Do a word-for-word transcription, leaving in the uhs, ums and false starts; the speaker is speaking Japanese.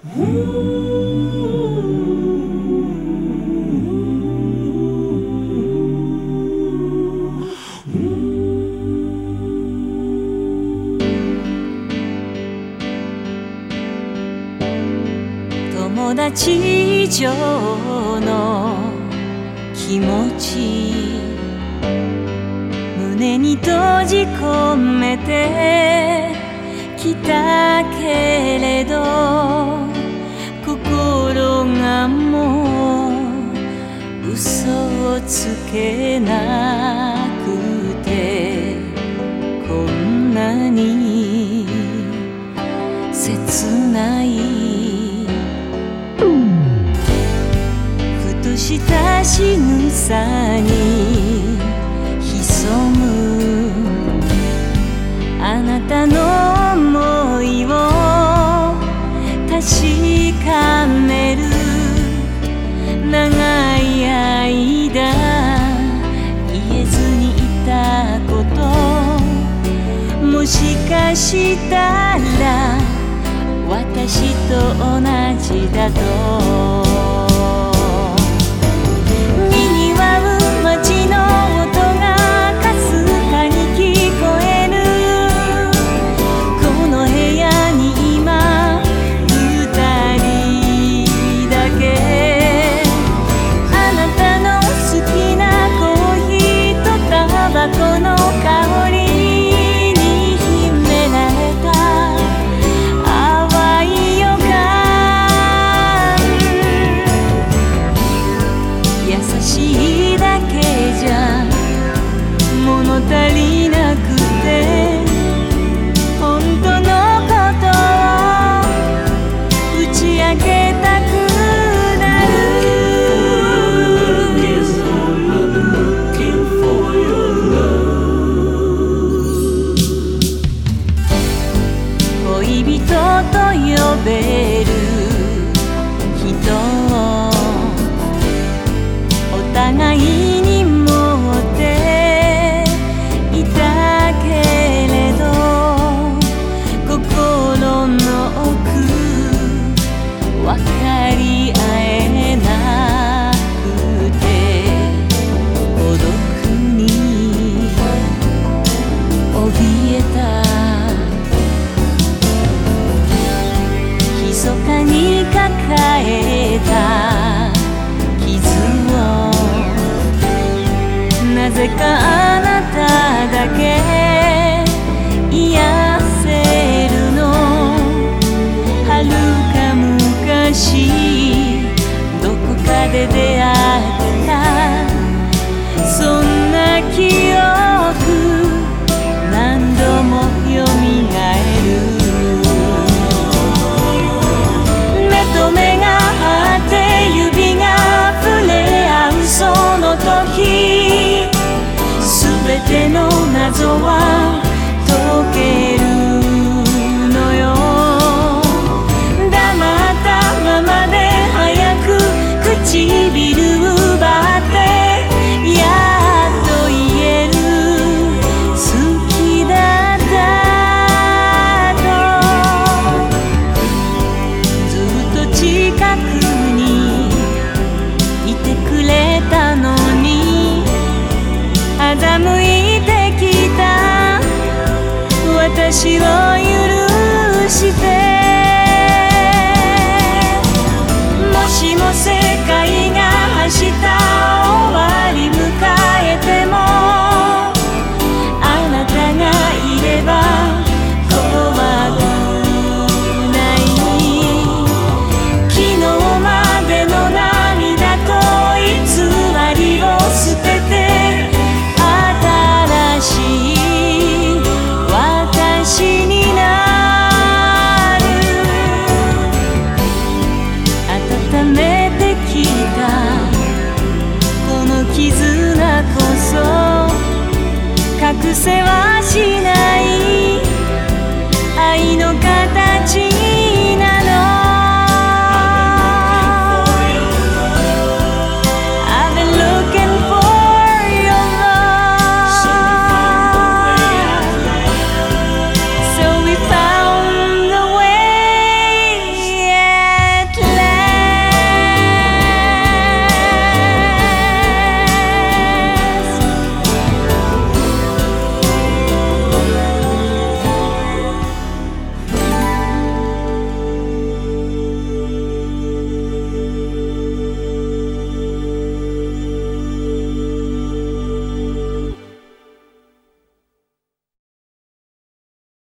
友達以上の気持ち胸に閉じ込めてきたけれど心がもう嘘をつけなくてこんなに切ないふとした仕草に潜むあなたの想いを確かめる長い間言えずにいたこともしかしたら私と同じだとにぎわう街の音がかすかに聞こえるこの部屋に今二人だけあなたの好きなコーヒーとタバコの香りに秘められた淡い予感優しいだけじゃ物足りなくて本当のことを打ち明けたくなる恋人と呼べる人をお互いに持っていたけれど心の奥分かり合えなくて孤独に怯えた密かに抱えた傷をなぜかあなただけ癒せるの遥か昔